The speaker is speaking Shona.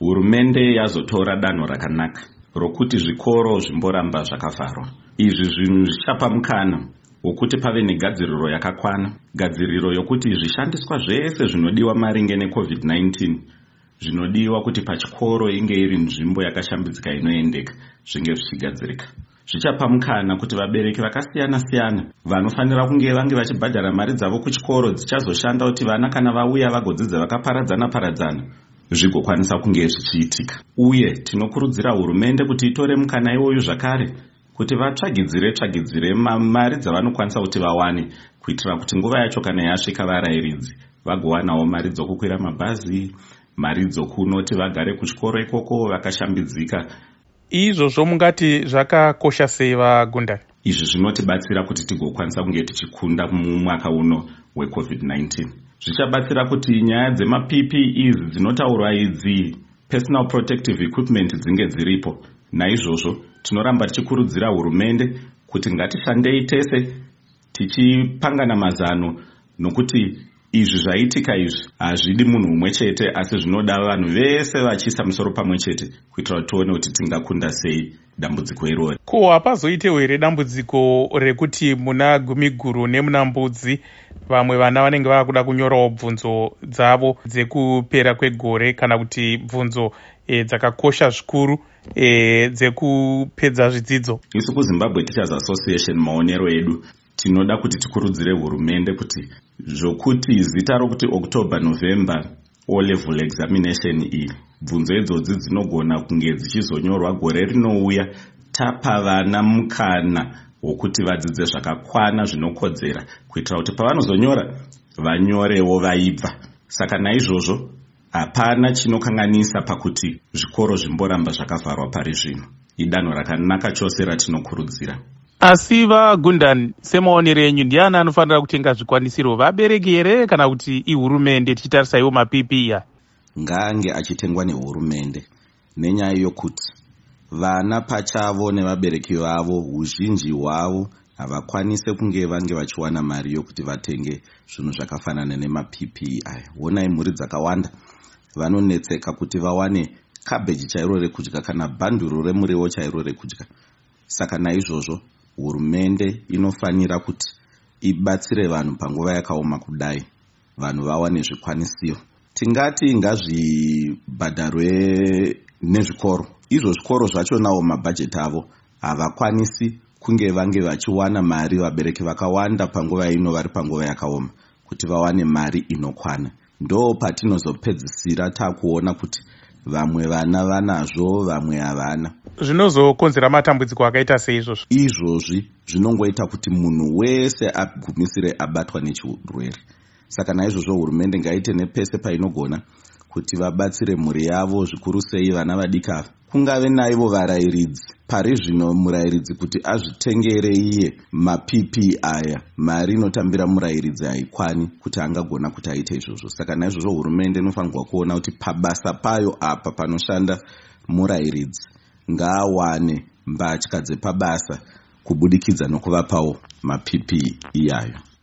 hurumende yazotora danho rakanaka rokuti zvikoro zvimboramba zvakavharwa. Izvi zvinhu zvichapa mukana wokuti pave negadziriro yakakwana, gadziriro yokuti zvishandiswa zvese zvinodiwa maringe neCovid-19 zvinodiwa kuti pachikoro inge iri nzvimbo yakashambidzika inoendeka zvinge zvichigadzirika. Zvichapa mukana kuti vabereki vakasiyana-siyana vanofanira kunge vange vachibhadhara mari dzavo kuchikoro dzichazoshanda kuti vana kana vauya vagodzidza vakaparadzana zvigokwanisa kunge zvichiitika. Uye tinokurudzira hurumende kuti itore mukana iwoyu zvakare kuti vatsvagidzire mari dzavanokwanisa kuti vawane kuitira kuti nguva yacho kana yasvika varayiridzi vagowanawo mari dzokukwira mabhazi, mari dzokunoti vagare kuchikoro ikoko vakashambidzika. Izvozvo mungati zvakakosha sei vaGundani? Izvi zvinotibatsira kuti tigokwanisa kunge tichikunda mumwaka uno weCovid-19. Zvichabatsira kuti nyaya dzema-PPEs dzinotaurwa idzi, personal protective equipment, dzinge dziripo. Naizvozvo tinoramba tichikurudzira hurumende kuti ngatishandei tese tichipangana mazano, nokuti izvi zvaitika izvi hazvidi munhu umwe chete asi zvinoda vanhu vese vachiisa musoro pamwe chete kuitira kuti tione kuti tingakunda sei dambudziko iroro. Ko hapazoitewo here dambudziko rekuti muna Gumiguru nemuna Mbudzi vamwe vana vanenge vakuda kunyorawo bvunzo dzavo dzekupera kwegore kana kuti bvunzo dzakakosha zvikuru dzekupedza zvidzidzo? Isu kuZimbabwe Teachers Association maonero edu tinoda kuti tikurudzire hurumende kuti zvokuti zita rokuti October November O level examination iyi bvunzo idzodzi dzinogona kunge dzichizonyorwa gore rinouya, tapa vana mukana wokuti vadzidze zvakakwana zvinokodzera kuitira kuti pavanozonyora vanyorewo vaibva. Saka naizvozvo hapana chinokanganisa pakuti zvikoro zvimboramba zvakavharwa pari zvino. Idanho rakanaka chose ratinokurudzira. Asi vaGundani, semaonero enyu, ndiani anofanira kutenga zvikwanisiro, vabereki here kana kuti ihurumende, tichitarisa iwo maPPE? Ngaange achitengwa nehurumende, nenyaya yokuti vana pachavo nevabereki vavo huzhinji hwavo havakwanise kunge vange vachiwana mari yokuti vatenge zvinhu zvakafanana nemaPPE aya. Wonai mhuri dzakawanda vanonetseka kuti vawane kabheji chairo rekudya kana bhanduru remuriwo chairo rekudya. Saka naizvozvo hurumende inofanira kuti ibatsire vanhu panguva yakaoma kudai, vanhu vawane zvikwanisiro. Tingati ngazvibhadharwe nezvikoro. Izvo zvikoro zvachonawo mabhajeti avo havakwanisi kunge vange vachiwana mari vabereki vakawanda panguva ino vari panguva yakaoma kuti vawane mari inokwana. Ndo patinozopedzisira takuona kuti vamwe vana vanazvo vamwe havana. Zvinozokonzera matambudziko akaita seizvozvo? Izvozvi zvinongoita kuti munhu wese agumisire abatwa nechirwere. Saka naizvozvo hurumende ngaite nepese painogona kuti vabatsire mhuri yavo, zvikuru sei vana vadika. Kungave naivo varayiridzi pari zvino murayiridzi kuti azvitengere iye maPPE aya, mari inotambira murayiridzi haikwani kuti angagona kuti aite izvozvo. Saka naizvozvo hurumende inofanirwa kuona kuti pabasa payo apa panoshanda murayiridzi ngaawane mbatya dzepabasa kubudikidza nokuvapawo maPPE iyayo.